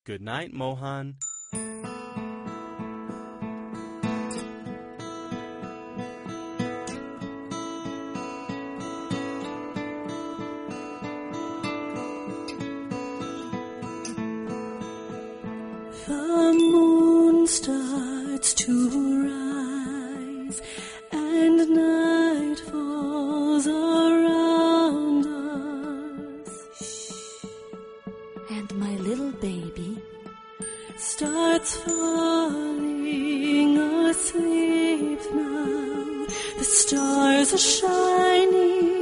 Good night, Mohan. The moon starts to rise and night falls around us. And my little baby starts falling asleep now. The stars are shining